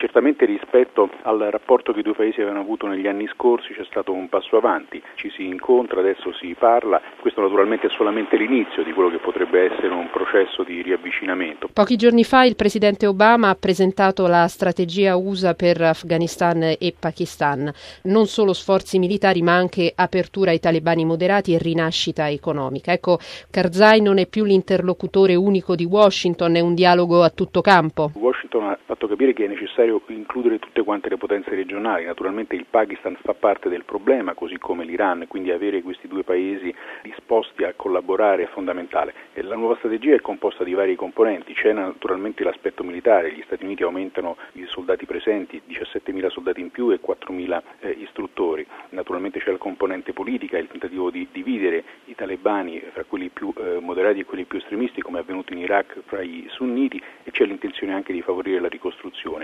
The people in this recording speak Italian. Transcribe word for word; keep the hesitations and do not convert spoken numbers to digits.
Certamente rispetto al rapporto che i due paesi avevano avuto negli anni scorsi c'è stato un passo avanti, ci si incontra, adesso si parla, questo naturalmente è solamente l'inizio di quello che potrebbe essere un processo di riavvicinamento. Pochi giorni fa il presidente Obama ha presentato la strategia U S A per Afghanistan e Pakistan, non solo sforzi militari ma anche apertura ai talebani moderati e rinascita economica. Ecco, Karzai non è più l'interlocutore unico di Washington, è un dialogo a tutto campo. Washington ha fatto capire che è necessario includere tutte quante le potenze regionali, naturalmente il Pakistan fa parte del problema, così come l'Iran, quindi avere questi due paesi disposti a collaborare è fondamentale. E la nuova strategia è composta di vari componenti, c'è naturalmente l'aspetto militare, gli Stati Uniti aumentano i soldati presenti, diciassettemila soldati in più e quattromila eh, istruttori, naturalmente c'è la componente politica, il tentativo di dividere i talebani fra quelli più eh, moderati e quelli più estremisti, come è avvenuto in Iraq fra i sunniti, e c'è l'intenzione anche di favorire la ricostruzione.